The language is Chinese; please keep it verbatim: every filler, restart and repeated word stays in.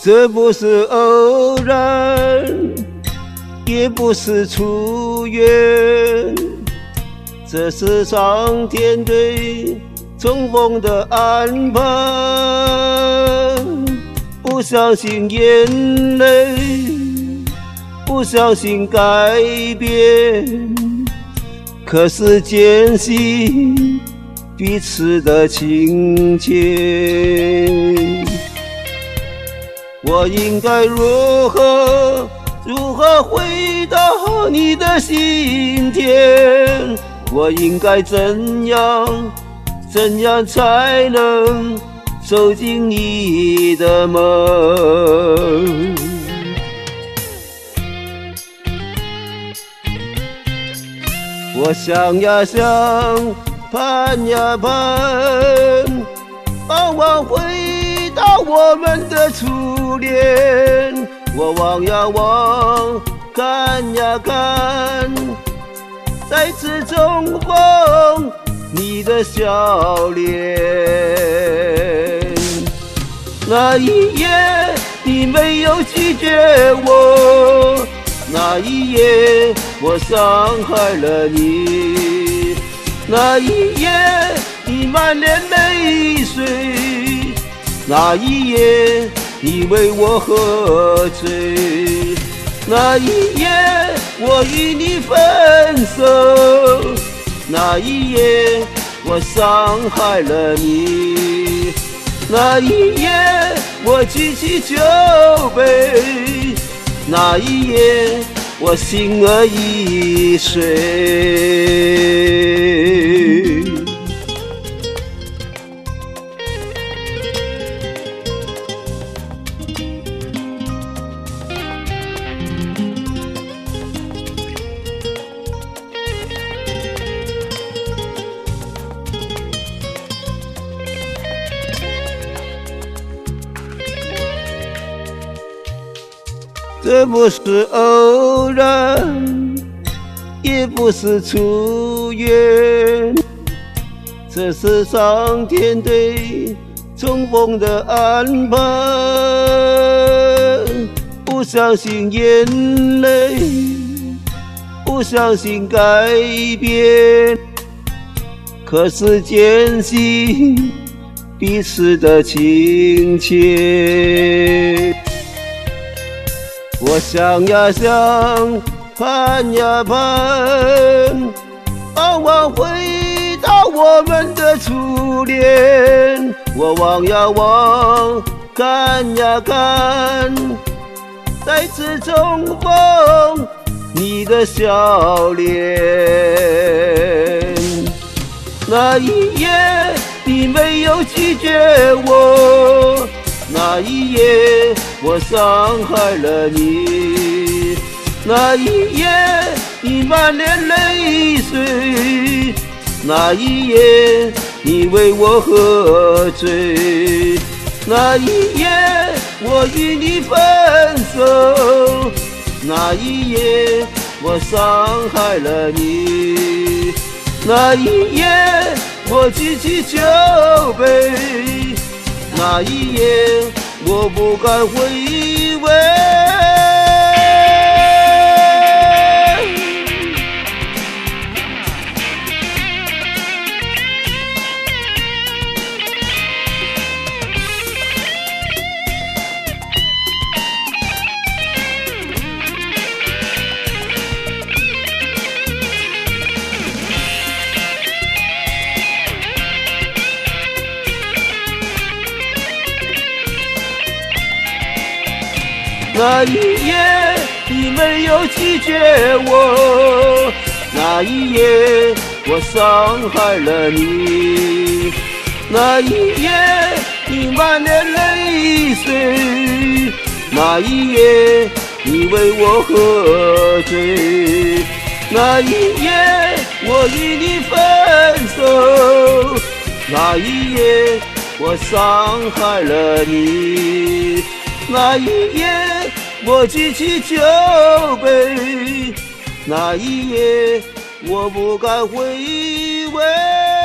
这不是偶然，也不是初缘，这是上天对重逢的安排。不相信眼泪，不相信改变，可是坚信彼此的情切。我应该如何如何回到你的心田？我应该怎样怎样才能走进你的门？我想呀想，盼呀盼，盼望回到我们的初恋。我望呀望，看呀看，再次重逢你的笑脸。那一夜你没有拒绝我，那一夜我伤害了你，那一夜你满脸泪水，那一夜你为我喝醉，那一夜我与你分手，那一夜我伤害了你，那一夜我举起酒杯，那一夜我心儿已碎。这不是偶然，也不是初缘，这是上天对重逢的安排。不相信眼泪，不相信改变，可是坚信彼此的情切。我想呀想，盼呀盼，盼望回到我们的初恋。我望呀望，看呀看，再次重逢你的笑脸。那一夜你没有拒绝我，那一夜我伤害了你，那一夜你满脸泪水，那一夜你为我喝醉，那一夜我与你分手，那一夜我伤害了你，那一夜我举起酒杯，那一夜我不敢回味。那一夜你没有拒绝我，那一夜我伤害了你，那一夜你满脸泪水，那一夜你为我喝醉，那一夜我与你分手，那一夜我伤害了你，那一夜我举起酒杯，那一夜我不敢回味。